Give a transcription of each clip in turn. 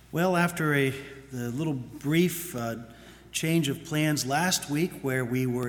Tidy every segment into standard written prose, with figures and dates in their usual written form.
Well, after the little brief change of plans last week, where we were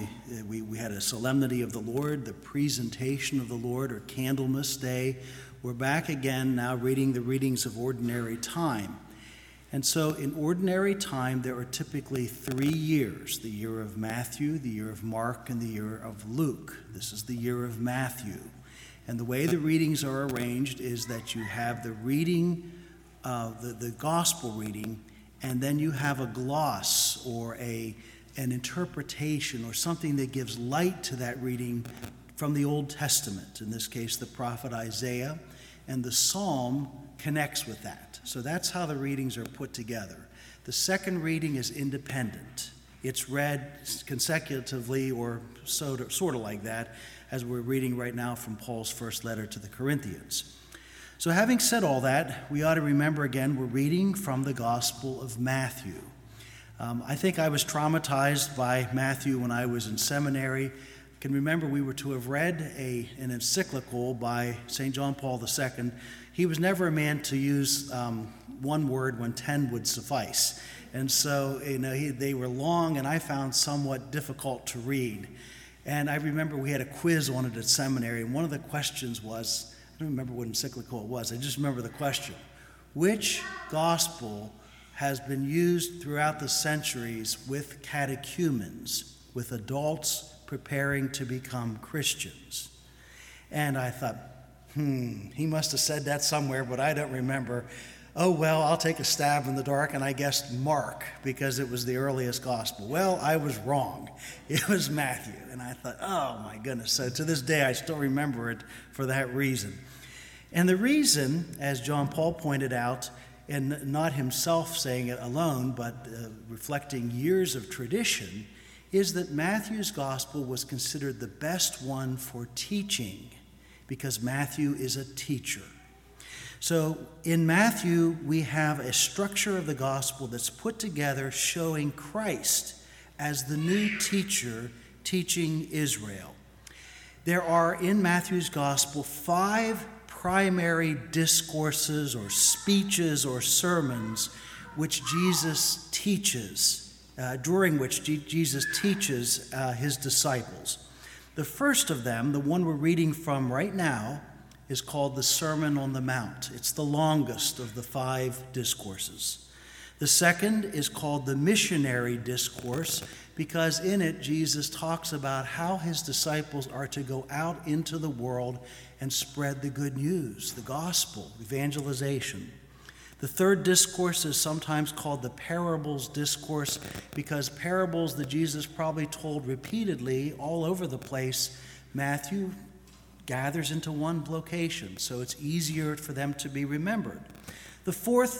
we had a solemnity of the Lord, the presentation of the Lord, or Candlemas Day, we're back again now reading the readings of ordinary time. And so in ordinary time, there are typically 3 years: the year of Matthew, the year of Mark, and the year of Luke. This is the year of Matthew. And the way the readings are arranged is that you have the reading, the gospel reading, and then you have a gloss or an interpretation or something that gives light to that reading from the Old Testament, in this case the prophet Isaiah, and the psalm connects with that. So that's how the readings are put together. The second reading is independent. It's read consecutively or sort of like that, as we're reading right now from Paul's first letter to the Corinthians. So having said all that, we ought to remember again, we're reading from the Gospel of Matthew. I think I was traumatized by Matthew when I was in seminary. I can remember we were to have read an encyclical by St. John Paul II. He was never a man to use one word when 10 would suffice. And so they were long, and I found somewhat difficult to read. And I remember we had a quiz on it at seminary, and one of the questions was, I don't remember what encyclical it was, I just remember the question: which gospel has been used throughout the centuries with catechumens, with adults preparing to become Christians? And I thought, he must have said that somewhere, but I don't remember. Oh, well, I'll take a stab in the dark, and I guessed Mark, because it was the earliest gospel. Well, I was wrong. It was Matthew. And I thought, oh my goodness. So to this day, I still remember it for that reason. And the reason, as John Paul pointed out, and not himself saying it alone, but reflecting years of tradition, is that Matthew's gospel was considered the best one for teaching, because Matthew is a teacher. So in Matthew, we have a structure of the gospel that's put together showing Christ as the new teacher teaching Israel. There are in Matthew's gospel 5 primary discourses or speeches or sermons which Jesus teaches, during which Jesus teaches his disciples. The first of them, the one we're reading from right now, is called the Sermon on the Mount. It's the longest of the 5 discourses. The second is called the Missionary Discourse, because in it Jesus talks about how his disciples are to go out into the world and spread the good news, the gospel, evangelization. The third discourse is sometimes called the Parables Discourse, because parables that Jesus probably told repeatedly all over the place, Matthew gathers into one location, so it's easier for them to be remembered. The fourth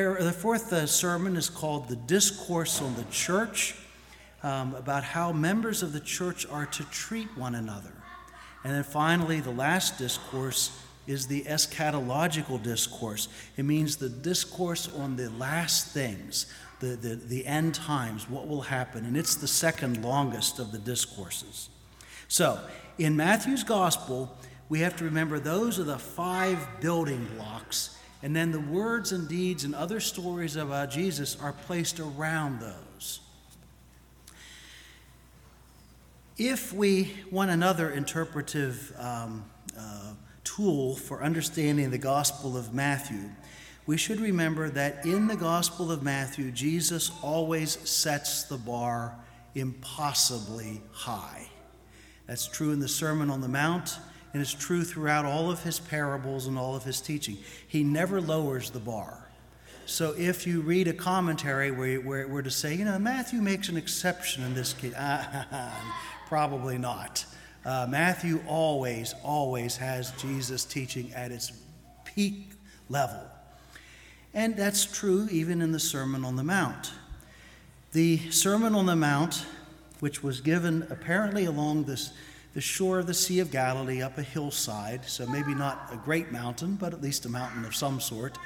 sermon is called the Discourse on the Church, about how members of the church are to treat one another. And then finally, the last discourse is the eschatological discourse. It means the discourse on the last things, the end times, what will happen. And it's the second longest of the discourses. So, in Matthew's gospel, we have to remember those are the 5 building blocks, and then the words and deeds and other stories about Jesus are placed around those. If we want another interpretive tool for understanding the Gospel of Matthew, we should remember that in the Gospel of Matthew, Jesus always sets the bar impossibly high. That's true in the Sermon on the Mount, and it's true throughout all of his parables and all of his teaching. He never lowers the bar. So if you read a commentary where we're to say, Matthew makes an exception in this case, probably not. Matthew always has Jesus teaching at its peak level. And that's true even in the Sermon on the Mount. The Sermon on the Mount, which was given apparently along the shore of the Sea of Galilee up a hillside, so maybe not a great mountain, but at least a mountain of some sort.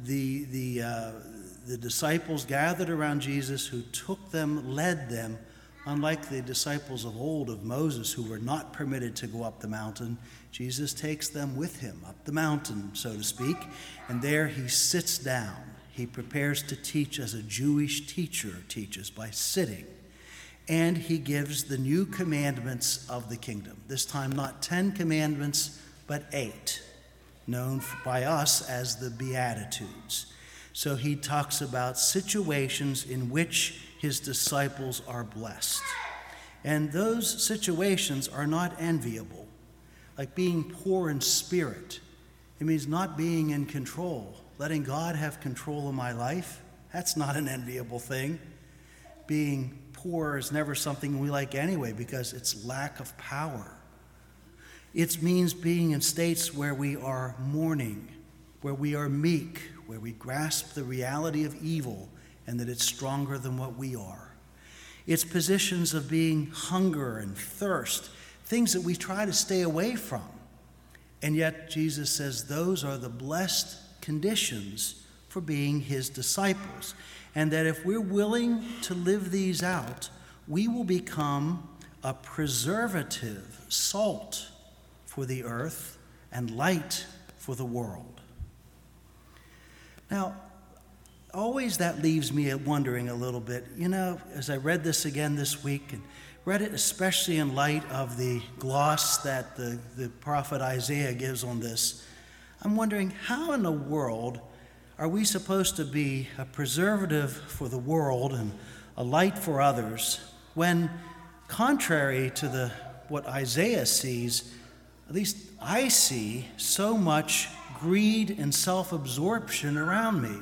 The disciples gathered around Jesus, who led them Unlike the disciples of old of Moses who were not permitted to go up the mountain, Jesus takes them with him up the mountain, so to speak, and there he sits down. He prepares to teach as a Jewish teacher teaches, by sitting. And he gives the new commandments of the kingdom. This time not 10 commandments, but 8, known by us as the Beatitudes. So he talks about situations in which his disciples are blessed. And those situations are not enviable, like being poor in spirit. It means not being in control, letting God have control of my life. That's not an enviable thing. Being poor is never something we like anyway because it's lack of power. It means being in states where we are mourning, where we are meek, where we grasp the reality of evil and that it's stronger than what we are. It's positions of being hunger and thirst, things that we try to stay away from. And yet Jesus says those are the blessed conditions for being his disciples. And that if we're willing to live these out, we will become a preservative, salt for the earth and light for the world. Now, always that leaves me wondering a little bit, as I read this again this week, and read it especially in light of the gloss that the prophet Isaiah gives on this, I'm wondering how in the world are we supposed to be a preservative for the world and a light for others when, contrary to what Isaiah sees, at least I see so much greed and self-absorption around me?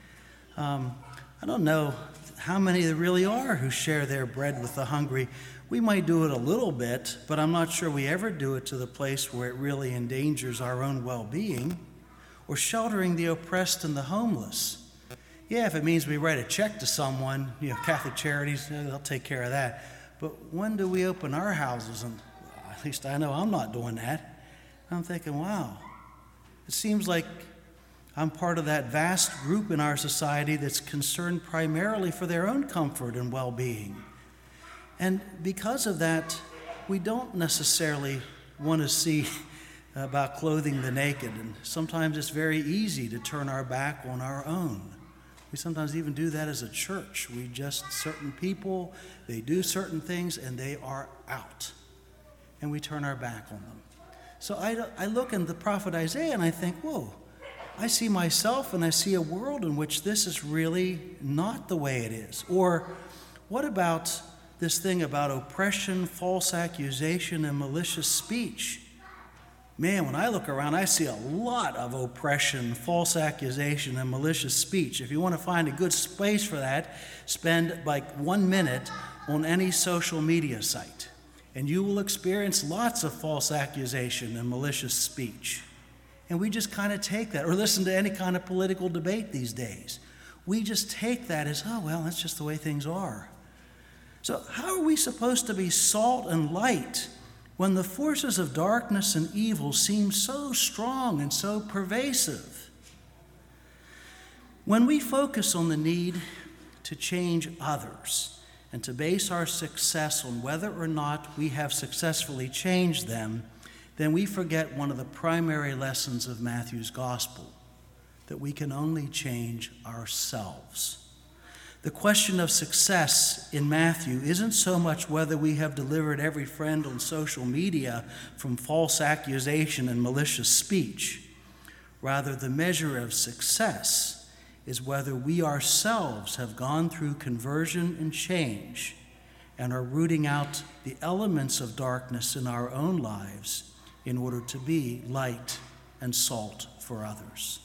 I don't know how many there really are who share their bread with the hungry. We might do it a little bit, but I'm not sure we ever do it to the place where it really endangers our own well-being, or sheltering the oppressed and the homeless. Yeah, if it means we write a check to someone, Catholic Charities, they'll take care of that. But when do we open our houses? And at least I know I'm not doing that. I'm thinking, wow, it seems like I'm part of that vast group in our society that's concerned primarily for their own comfort and well-being. And because of that, we don't necessarily want to see about clothing the naked. And sometimes it's very easy to turn our back on our own. We sometimes even do that as a church. Certain people, they do certain things and they are out. And we turn our back on them. So I look in the prophet Isaiah and I think, whoa, I see myself and I see a world in which this is really not the way it is. Or what about this thing about oppression, false accusation, and malicious speech? Man, when I look around, I see a lot of oppression, false accusation, and malicious speech. If you want to find a good space for that, spend like 1 minute on any social media site, and you will experience lots of false accusation and malicious speech. And we just kind of take that, or listen to any kind of political debate these days. We just take that as, oh, well, that's just the way things are. So how are we supposed to be salt and light when the forces of darkness and evil seem so strong and so pervasive? When we focus on the need to change others and to base our success on whether or not we have successfully changed them, then we forget one of the primary lessons of Matthew's gospel, that we can only change ourselves. The question of success in Matthew isn't so much whether we have delivered every friend on social media from false accusation and malicious speech. Rather, the measure of success is whether we ourselves have gone through conversion and change and are rooting out the elements of darkness in our own lives in order to be light and salt for others.